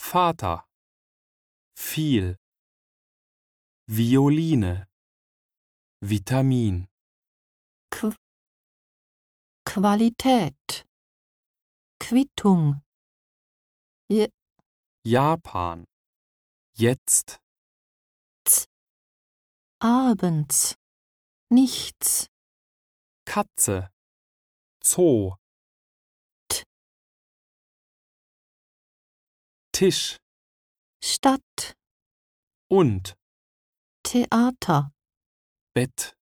Vater, viel, Violine, Vitamin, Qualität, Quittung, Japan, jetzt, abends, nichts, Katze, Zoo, Tisch Stadt, und Theater. Bett.